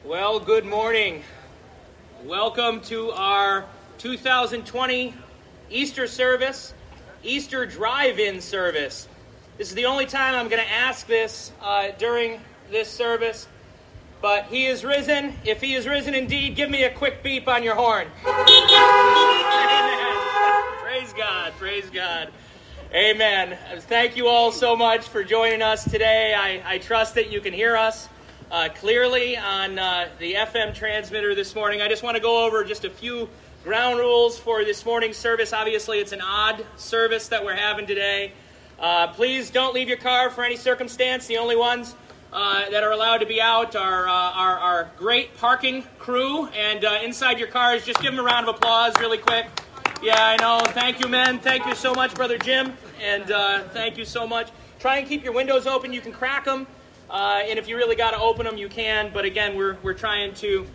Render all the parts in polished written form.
Well, good morning. Welcome to our 2020 Easter service, Easter drive-in service. This is the only time I'm going to ask this during this service, but He is risen. If He is risen indeed, give me a quick beep on your horn. Amen. Praise God, praise God. Amen. Thank you all so much for joining us today. I trust that you can hear us clearly on the FM transmitter this morning. I just want to go over just a few ground rules for this morning's service. Obviously, it's an odd service that we're having today. Please don't leave your car for any circumstance. The only ones that are allowed to be out are our great parking crew. And inside your cars, just give them a round of applause really quick. Yeah, I know. Thank you, men. Thank you so much, Brother Jim. And thank you so much. Try and keep your windows open. You can crack them. And if you really got to open them, you can. But again, we're trying to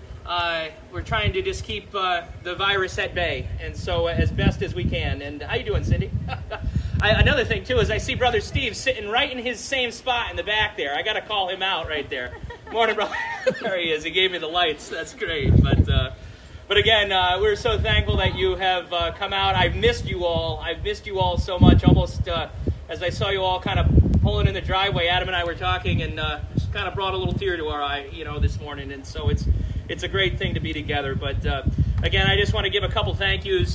just keep the virus at bay, and so as best as we can. And how you doing, Cindy? Another thing too is I see Brother Steve sitting right in his same spot in the back there. I got to call him out right there. Morning, brother. There he is. He gave me the lights. That's great. But again, we're so thankful that you have come out. I've missed you all. I've missed you all so much. Almost as I saw you all kind of pulling in the driveway, Adam and I were talking, and just kind of brought a little tear to our eye, this morning. And so it's a great thing to be together. But again, I just want to give a couple thank yous,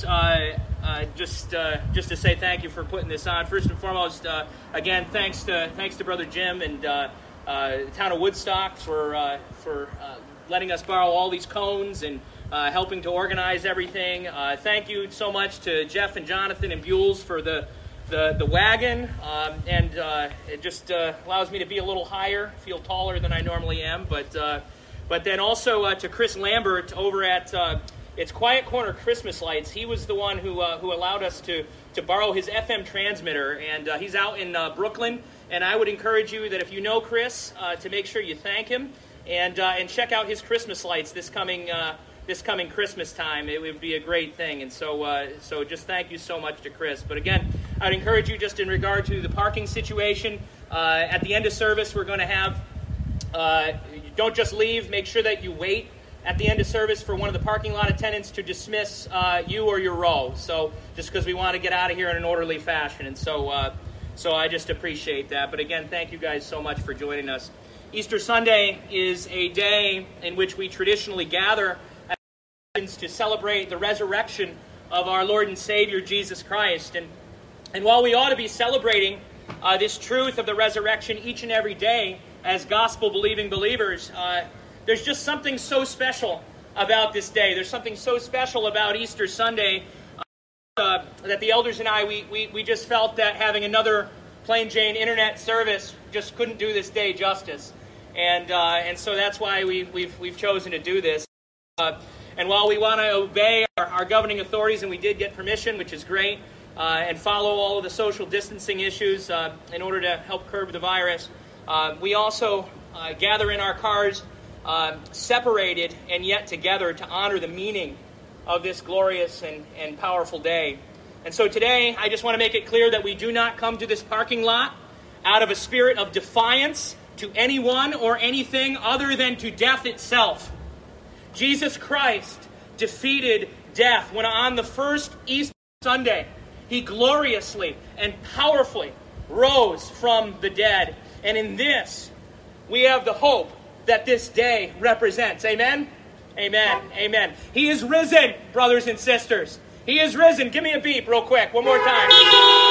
just to say thank you for putting this on. First and foremost, again, thanks to Brother Jim and the town of Woodstock for letting us borrow all these cones and helping to organize everything. Thank you so much to Jeff and Jonathan and Buells for the wagon, and it just allows me to be a little higher, feel taller than I normally am. But then also to Chris Lambert over at it's Quiet Corner Christmas Lights. He was the one who allowed us to borrow his FM transmitter, and he's out in Brooklyn. And I would encourage you that if you know Chris, to make sure you thank him and check out his Christmas lights this coming Christmas time. It would be a great thing. And so just thank you so much to Chris. But again, I'd encourage you just in regard to the parking situation. At the end of service, we're going to have, don't just leave, make sure that you wait at the end of service for one of the parking lot attendants to dismiss you or your row. So just because we want to get out of here in an orderly fashion. And so I just appreciate that. But again, thank you guys so much for joining us. Easter Sunday is a day in which we traditionally gather to celebrate the resurrection of our Lord and Savior, Jesus Christ. And while we ought to be celebrating this truth of the resurrection each and every day as gospel-believing believers, there's just something so special about this day. There's something so special about Easter Sunday that the elders and I, we just felt that having another plain Jane internet service just couldn't do this day justice. And so that's why we've chosen to do this. And while we want to obey our governing authorities, and we did get permission, which is great, and follow all of the social distancing issues in order to help curb the virus, we also gather in our cars separated and yet together to honor the meaning of this glorious and powerful day. And so today, I just want to make it clear that we do not come to this parking lot out of a spirit of defiance to anyone or anything other than to death itself. Jesus Christ defeated death when on the first Easter Sunday, He gloriously and powerfully rose from the dead. And in this, we have the hope that this day represents. Amen? Amen. Amen. He is risen, brothers and sisters. He is risen. Give me a beep real quick. One more time. He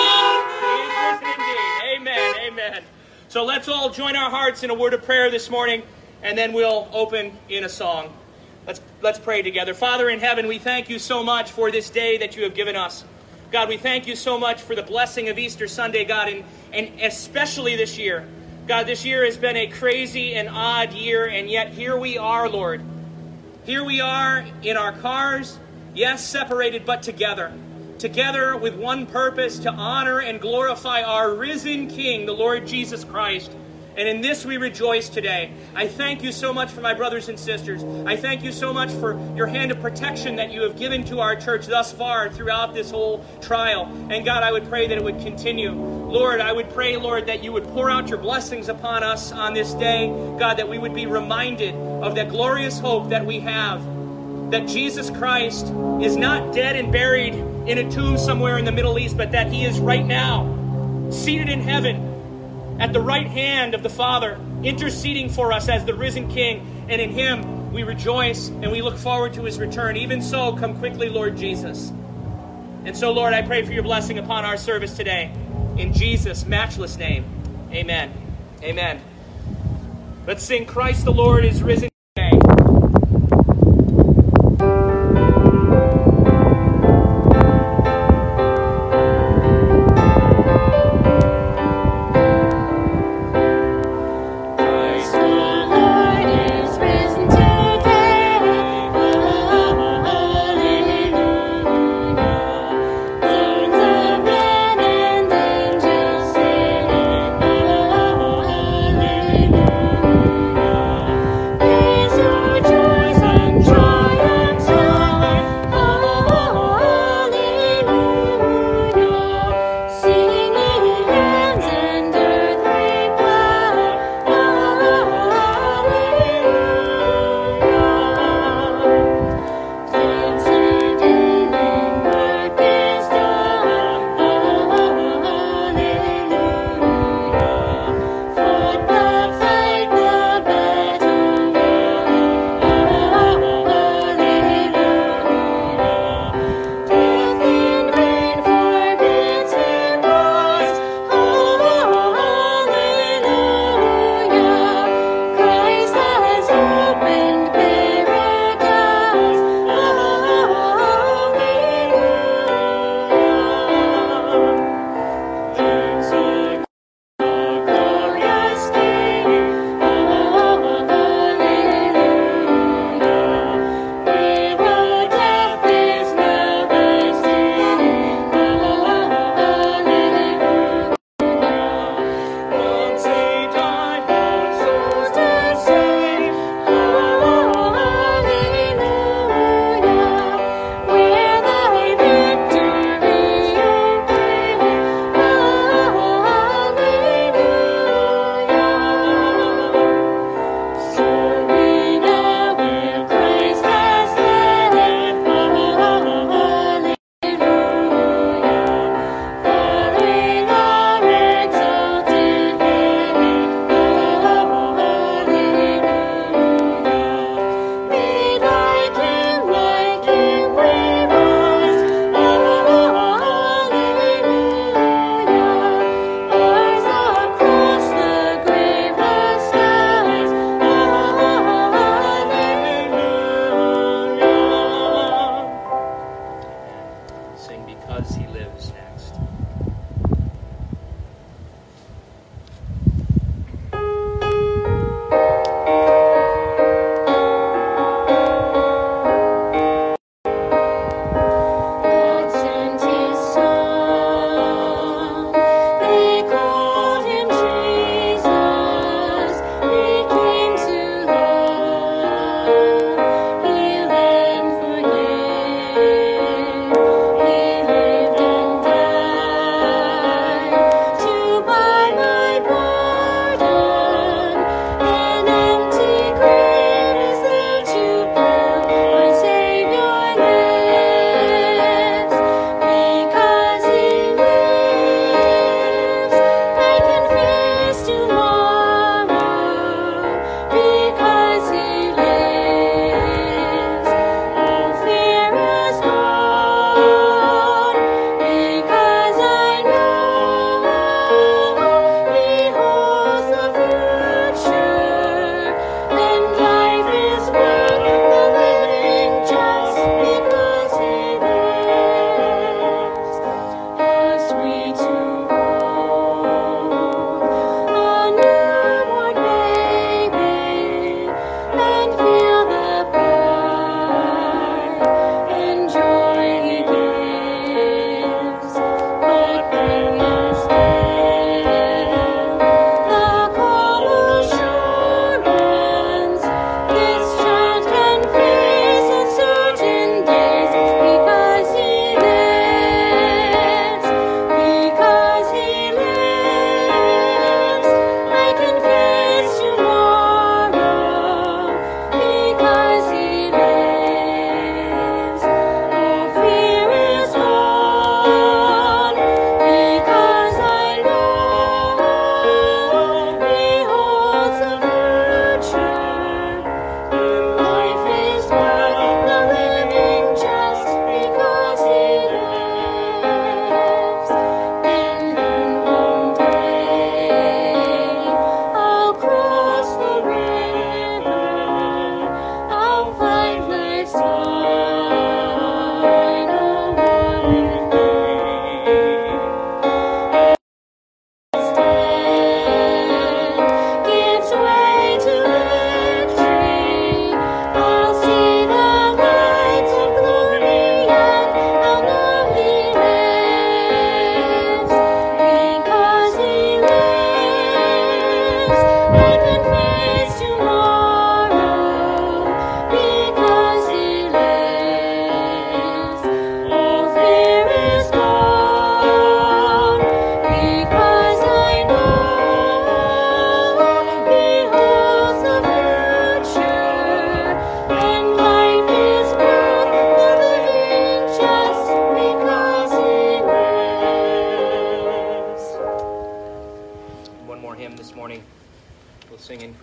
is risen indeed. Amen. Amen. So let's all join our hearts in a word of prayer this morning, and then we'll open in a song. Let's pray together. Father in heaven, we thank you so much for this day that you have given us. God, we thank you so much for the blessing of Easter Sunday, God, and especially this year. God, this year has been a crazy and odd year, and yet here we are, Lord. Here we are in our cars, yes, separated, but together. Together with one purpose, to honor and glorify our risen King, the Lord Jesus Christ. And in this we rejoice today. I thank you so much for my brothers and sisters. I thank you so much for your hand of protection that you have given to our church thus far throughout this whole trial. And God, I would pray that it would continue. Lord, I would pray, Lord, that you would pour out your blessings upon us on this day. God, that we would be reminded of that glorious hope that we have, that Jesus Christ is not dead and buried in a tomb somewhere in the Middle East, but that he is right now, seated in heaven, at the right hand of the Father, interceding for us as the risen King. And in him we rejoice and we look forward to his return. Even so, come quickly, Lord Jesus. And so, Lord, I pray for your blessing upon our service today. In Jesus' matchless name, amen. Amen. Let's sing Christ the Lord is risen today.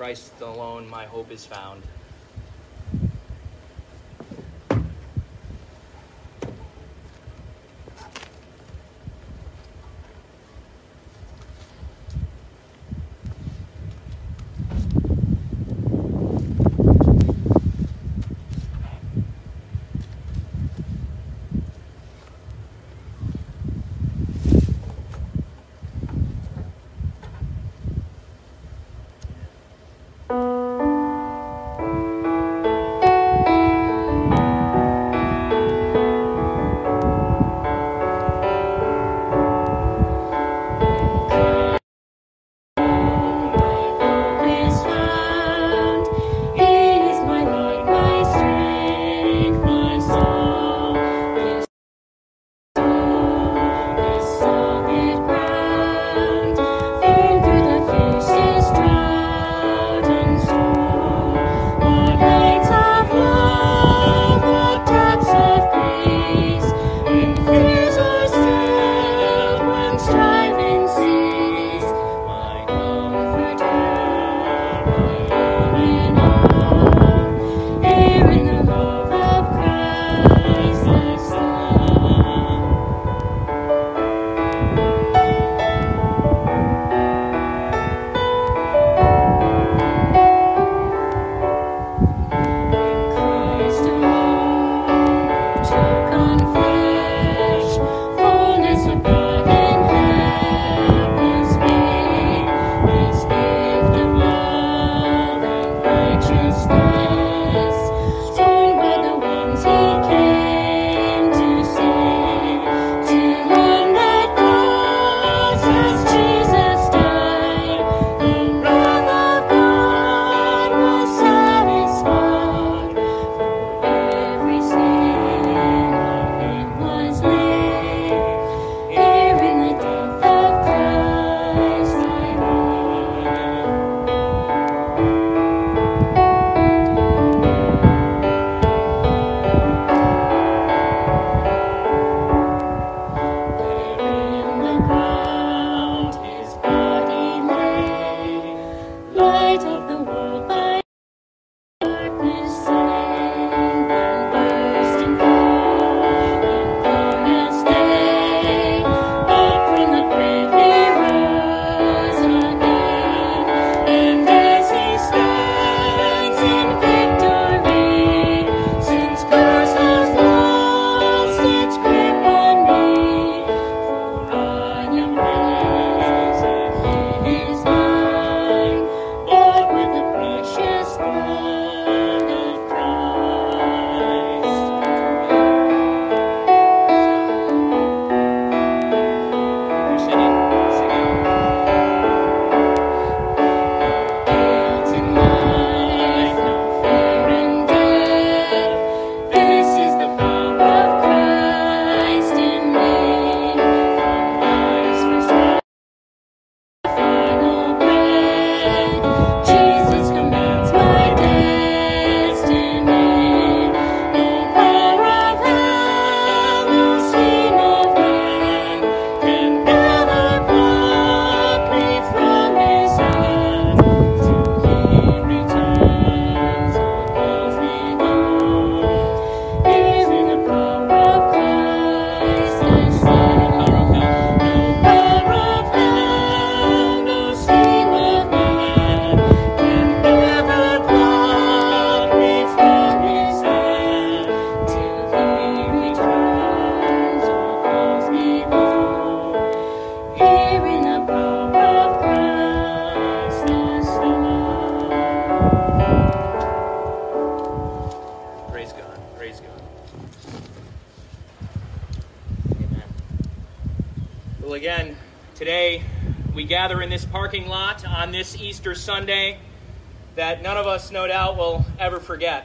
Christ alone my hope is found. Well, again, today we gather in this parking lot on this Easter Sunday that none of us, no doubt, will ever forget.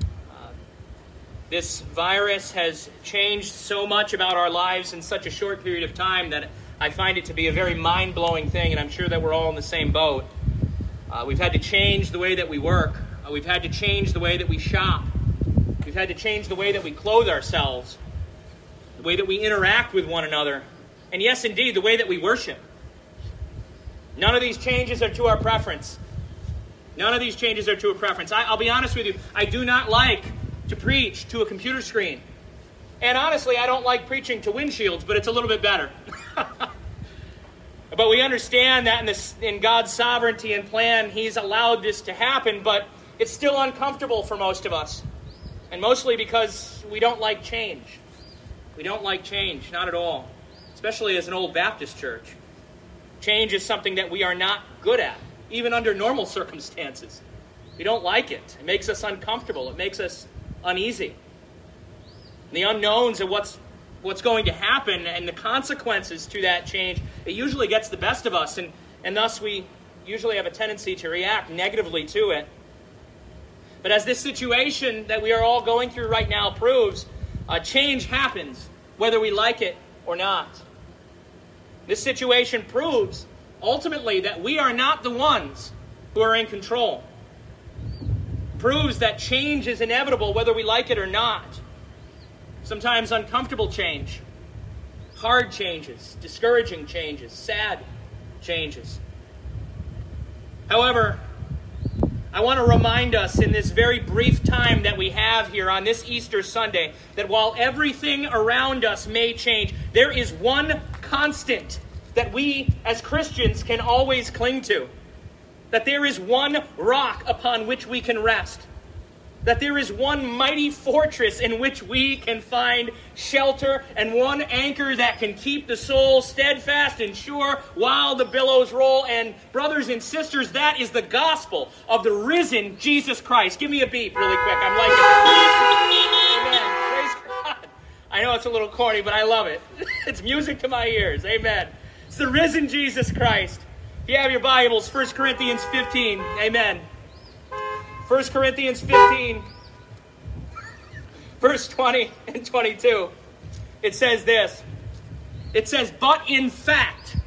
This virus has changed so much about our lives in such a short period of time that I find it to be a very mind-blowing thing, and I'm sure that we're all in the same boat. We've had to change the way that we work. We've had to change the way that we shop. We've had to change the way that we clothe ourselves, the way that we interact with one another, and yes, indeed, the way that we worship. None of these changes are to our preference. None of these changes are to a preference. I'll be honest with you, I do not like to preach to a computer screen. And honestly, I don't like preaching to windshields, but it's a little bit better. But we understand that in God's sovereignty and plan, He's allowed this to happen, but it's still uncomfortable for most of us. And mostly because we don't like change. We don't like change, not at all. Especially as an old Baptist church. Change is something that we are not good at, even under normal circumstances. We don't like it. It makes us uncomfortable. It makes us uneasy. The unknowns of what's going to happen and the consequences to that change, it usually gets the best of us, and thus we usually have a tendency to react negatively to it. But as this situation that we are all going through right now proves, change happens, whether we like it or not. This situation proves, ultimately, that we are not the ones who are in control. Proves that change is inevitable, whether we like it or not. Sometimes uncomfortable change, hard changes, discouraging changes, sad changes. However, I want to remind us in this very brief time that we have here on this Easter Sunday that while everything around us may change, there is one constant that we as Christians can always cling to. That there is one rock upon which we can rest. That there is one mighty fortress in which we can find shelter, and one anchor that can keep the soul steadfast and sure while the billows roll. And brothers and sisters, that is the gospel of the risen Jesus Christ. Give me a beat really quick. I'm liking it. Amen. Praise God. I know it's a little corny, but I love it. It's music to my ears. Amen. It's the risen Jesus Christ. If you have your Bibles, 1 Corinthians 15. Amen. 1 Corinthians 15, verse 20 and 22. It says this. It says, But in fact,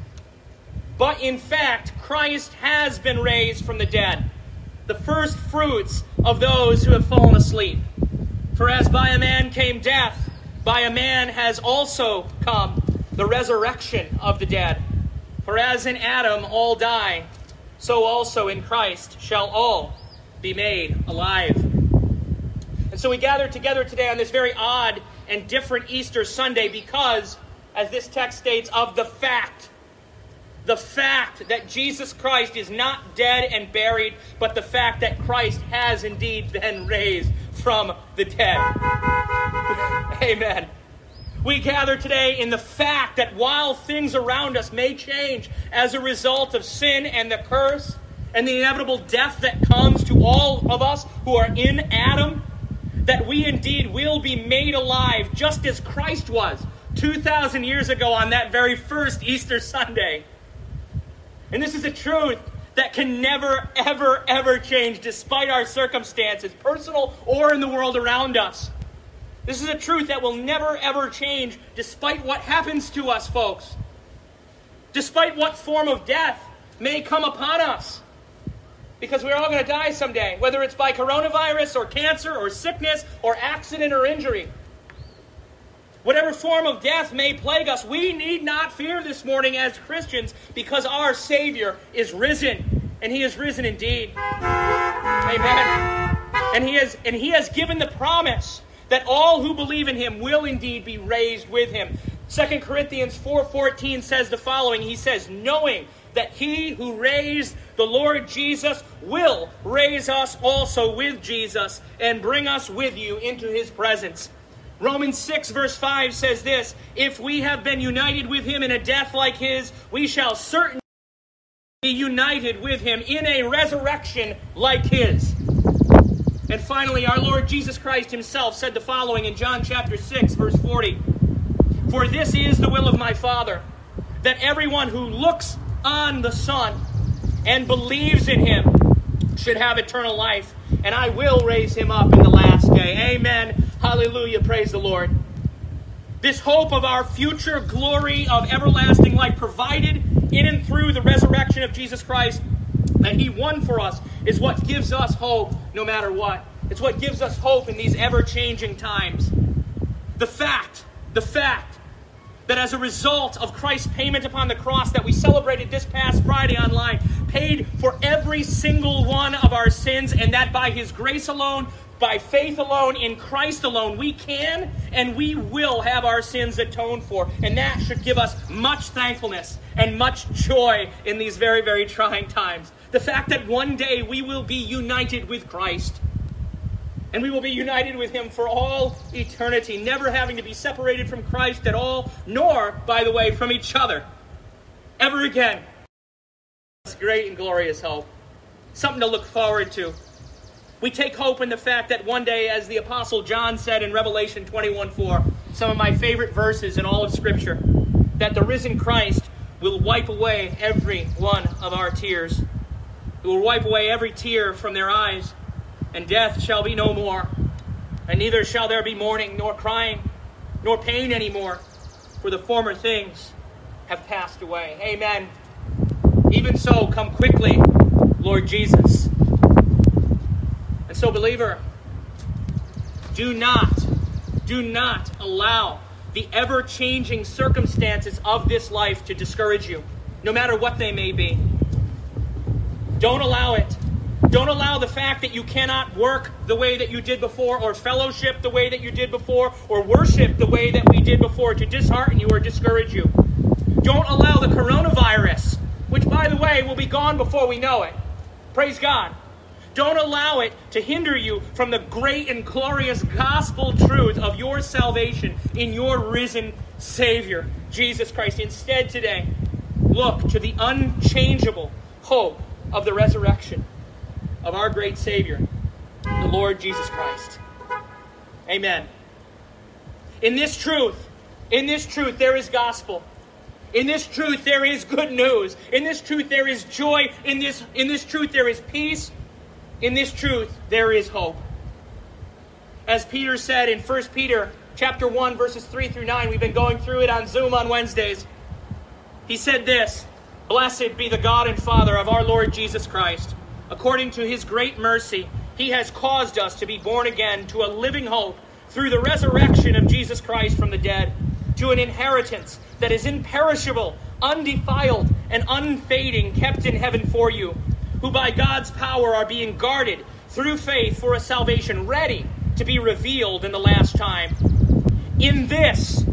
Christ has been raised from the dead, the first fruits of those who have fallen asleep. For as by a man came death, by a man has also come the resurrection of the dead. For as in Adam all die, so also in Christ shall all be made alive. And so we gather together today on this very odd and different Easter Sunday because, as this text states, of the fact that Jesus Christ is not dead and buried, but the fact that Christ has indeed been raised from the dead. Amen. We gather today in the fact that while things around us may change as a result of sin and the curse, and the inevitable death that comes to all of us who are in Adam, that we indeed will be made alive just as Christ was 2,000 years ago on that very first Easter Sunday. And this is a truth that can never, ever, ever change despite our circumstances, personal or in the world around us. This is a truth that will never, ever change despite what happens to us, folks. Despite what form of death may come upon us. Because we're all going to die someday, whether it's by coronavirus or cancer or sickness or accident or injury. Whatever form of death may plague us, we need not fear this morning as Christians because our Savior is risen, and He is risen indeed. Amen. And He has given the promise that all who believe in Him will indeed be raised with Him. 2 Corinthians 4:14 says the following. He says, knowing that He who raised the Lord Jesus will raise us also with Jesus and bring us with you into His presence. Romans 6 verse 5 says this, if we have been united with Him in a death like His, we shall certainly be united with Him in a resurrection like His. And finally, our Lord Jesus Christ Himself said the following in John chapter 6 verse 40. For this is the will of my Father, that everyone who looks on the Son and believes in Him should have eternal life, and I will raise him up in the last day. Amen. Hallelujah. Praise the Lord. This hope of our future glory of everlasting life provided in and through the resurrection of Jesus Christ that He won for us is what gives us hope no matter what. It's what gives us hope in these ever-changing times. The fact that as a result of Christ's payment upon the cross that we celebrated this past Friday online, paid for every single one of our sins, and that by his grace alone, by faith alone, in Christ alone, we can and we will have our sins atoned for. And that should give us much thankfulness and much joy in these very, very trying times. The fact that one day we will be united with Christ. And we will be united with him for all eternity, never having to be separated from Christ at all, nor, by the way, from each other, ever again. It's great and glorious hope. Something to look forward to. We take hope in the fact that one day, as the Apostle John said in Revelation 21:4, some of my favorite verses in all of Scripture, that the risen Christ will wipe away every one of our tears. He will wipe away every tear from their eyes, and death shall be no more, and neither shall there be mourning, nor crying, nor pain anymore, for the former things have passed away. Amen. Even so, come quickly, Lord Jesus. And so, believer, do not allow the ever-changing circumstances of this life to discourage you, no matter what they may be. Don't allow it. Don't allow the fact that you cannot work the way that you did before, or fellowship the way that you did before, or worship the way that we did before to dishearten you or discourage you. Don't allow the coronavirus, which, by the way, will be gone before we know it. Praise God. Don't allow it to hinder you from the great and glorious gospel truth of your salvation in your risen Savior, Jesus Christ. Instead, today, look to the unchangeable hope of the resurrection of our great Savior, the Lord Jesus Christ. Amen. In this truth, there is gospel. In this truth, there is good news. In this truth, there is joy. In this truth, there is peace. In this truth, there is hope. As Peter said in 1 Peter chapter 1, verses 3 through 9, we've been going through it on Zoom on Wednesdays. He said this, "Blessed be the God and Father of our Lord Jesus Christ. According to his great mercy, he has caused us to be born again to a living hope through the resurrection of Jesus Christ from the dead, to an inheritance that is imperishable, undefiled, and unfading, kept in heaven for you, who by God's power are being guarded through faith for a salvation ready to be revealed in the last time. In this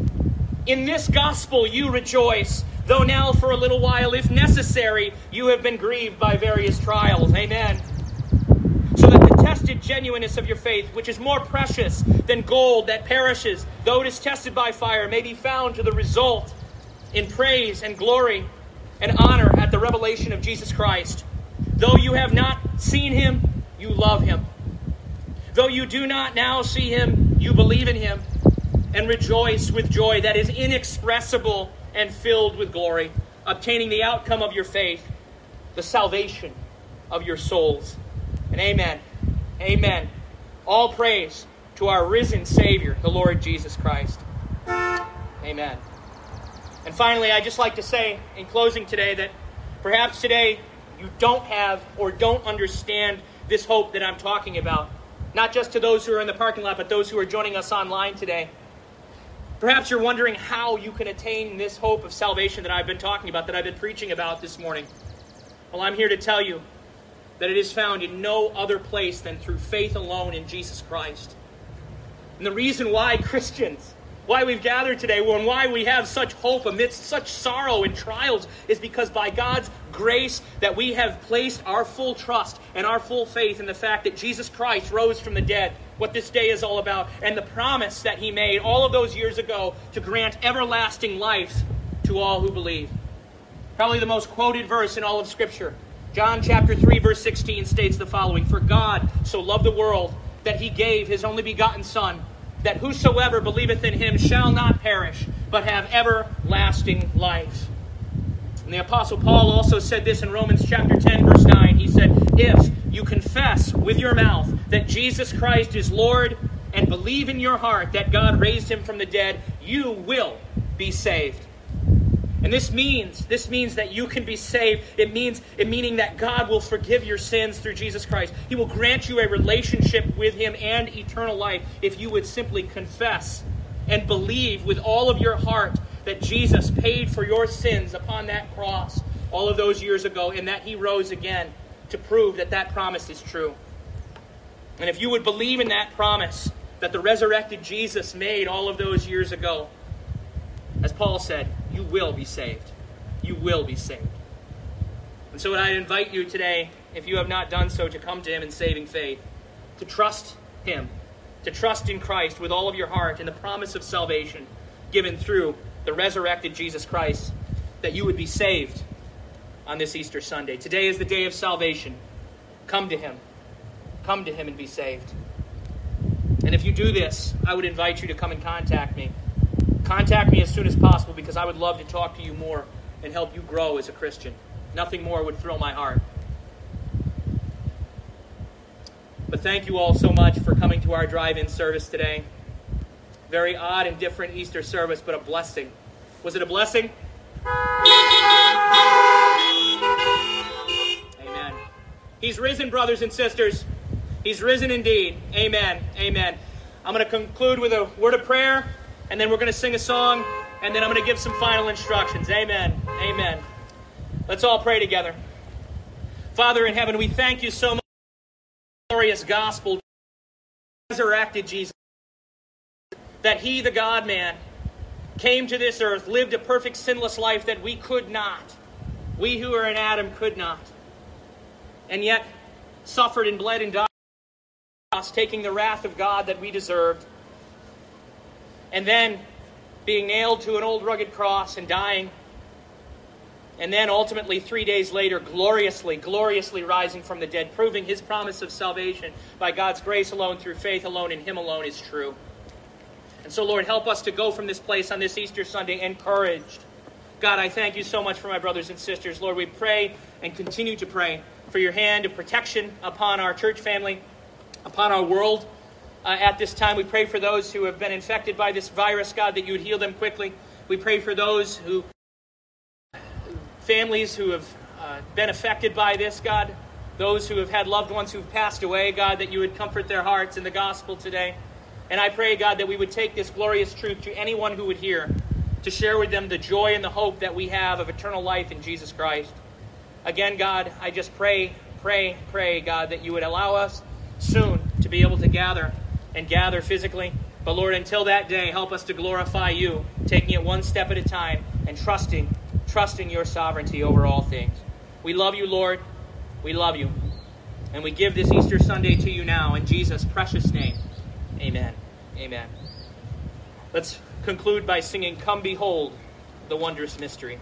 gospel you rejoice, though now for a little while, if necessary, you have been grieved by various trials." Amen. "So that the tested genuineness of your faith, which is more precious than gold that perishes, though it is tested by fire, may be found to the result in praise and glory and honor at the revelation of Jesus Christ. Though you have not seen him, you love him. Though you do not now see him, you believe in him and rejoice with joy that is inexpressible and filled with glory, obtaining the outcome of your faith, the salvation of your souls." And amen. Amen. All praise to our risen Savior, the Lord Jesus Christ. Amen. And finally, I'd just like to say in closing today that perhaps today you don't have or don't understand this hope that I'm talking about. Not just to those who are in the parking lot, but those who are joining us online today. Perhaps you're wondering how you can attain this hope of salvation that I've been talking about, that I've been preaching about this morning. Well, I'm here to tell you that it is found in no other place than through faith alone in Jesus Christ. And the reason why Christians, why we've gathered today, and why we have such hope amidst such sorrow and trials, is because by God's grace that we have placed our full trust and our full faith in the fact that Jesus Christ rose from the dead, what this day is all about, and the promise that he made all of those years ago to grant everlasting life to all who believe. Probably the most quoted verse in all of Scripture. John chapter 3, verse 16 states the following, "For God so loved the world that he gave his only begotten Son, that whosoever believeth in him shall not perish, but have everlasting life." And the Apostle Paul also said this in Romans chapter 10, verse 9. He said, "If you confess with your mouth that Jesus Christ is Lord, and believe in your heart that God raised him from the dead, you will be saved." And this means that you can be saved. Meaning that God will forgive your sins through Jesus Christ. He will grant you a relationship with him and eternal life if you would simply confess and believe with all of your heart that Jesus paid for your sins upon that cross all of those years ago, and that he rose again to prove that that promise is true. And if you would believe in that promise that the resurrected Jesus made all of those years ago, as Paul said, you will be saved. You will be saved. And so I invite you today, if you have not done so, to come to him in saving faith, to trust him, to trust in Christ with all of your heart in the promise of salvation given through the resurrected Jesus Christ, that you would be saved on this Easter Sunday. Today is the day of salvation. Come to him. Come to him and be saved. And if you do this, I would invite you to come and contact me. Contact me as soon as possible, because I would love to talk to you more and help you grow as a Christian. Nothing more would thrill my heart. But thank you all so much for coming to our drive-in service today. Very odd and different Easter service, but a blessing. Was it a blessing? Amen. He's risen, brothers and sisters. He's risen indeed. Amen. Amen. I'm going to conclude with a word of prayer, and then we're going to sing a song, and then I'm going to give some final instructions. Amen. Amen. Let's all pray together. Father in heaven, we thank you so much for the glorious gospel, resurrected Jesus, that he, the God-man, came to this earth, lived a perfect sinless life that we could not. We who are in Adam could not. And yet suffered and bled and died on the cross, taking the wrath of God that we deserved. And then being nailed to an old rugged cross and dying. And then ultimately 3 days later, gloriously rising from the dead, proving his promise of salvation by God's grace alone, through faith alone, in him alone is true. And so, Lord, help us to go from this place on this Easter Sunday encouraged. God, I thank you so much for my brothers and sisters. Lord, we pray and continue to pray for your hand of protection upon our church family, upon our world. At this time, we pray for those who have been infected by this virus, God, that you would heal them quickly. We pray for those families who have been affected by this, God, those who have had loved ones who've passed away, God, that you would comfort their hearts in the gospel today. And I pray, God, that we would take this glorious truth to anyone who would hear, to share with them the joy and the hope that we have of eternal life in Jesus Christ. Again, God, I just pray, God, that you would allow us soon to be able to gather physically. But Lord, until that day, help us to glorify you, taking it one step at a time and trusting your sovereignty over all things. We love you, Lord. We love you. And we give this Easter Sunday to you now in Jesus' precious name. Amen. Amen. Let's conclude by singing, Come Behold the Wondrous Mystery.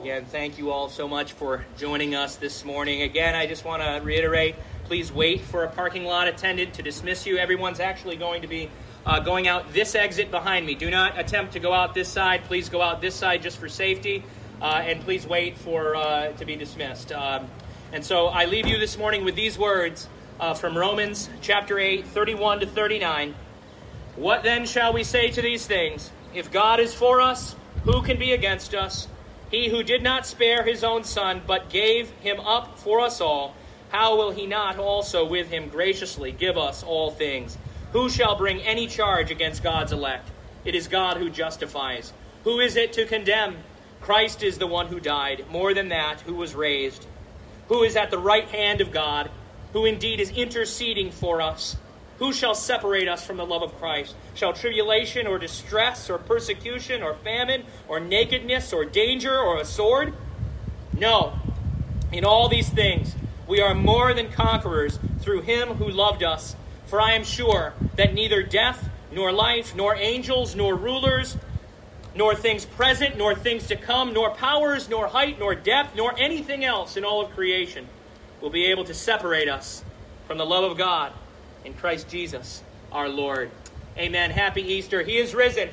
Again, thank you all so much for joining us this morning. Again, I just want to reiterate, please wait for a parking lot attendant to dismiss you. Everyone's actually going to be going out this exit behind me. Do not attempt to go out this side. Please go out this side just for safety, and please wait for to be dismissed. And so I leave you this morning with these words from Romans chapter 8, 31 to 39. What then shall we say to these things? If God is for us, who can be against us? He who did not spare his own son, but gave him up for us all, how will he not also with him graciously give us all things? Who shall bring any charge against God's elect? It is God who justifies. Who is it to condemn? Christ is the one who died, more than that, who was raised, who is at the right hand of God, who indeed is interceding for us. Who shall separate us from the love of Christ? Shall tribulation or distress or persecution or famine or nakedness or danger or a sword? No. In all these things we are more than conquerors through him who loved us. For I am sure that neither death, nor life, nor angels, nor rulers, nor things present, nor things to come, nor powers, nor height, nor depth, nor anything else in all of creation will be able to separate us from the love of God in Christ Jesus, our Lord. Amen. Happy Easter. He is risen.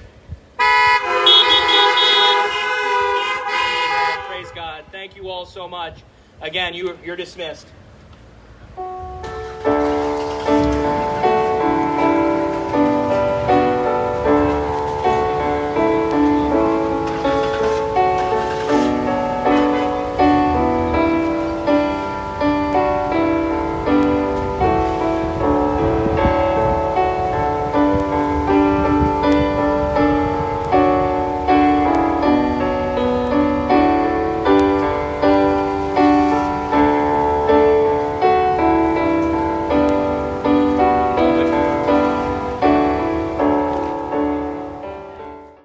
Amen. Praise God. Thank you all so much. Again, you're dismissed.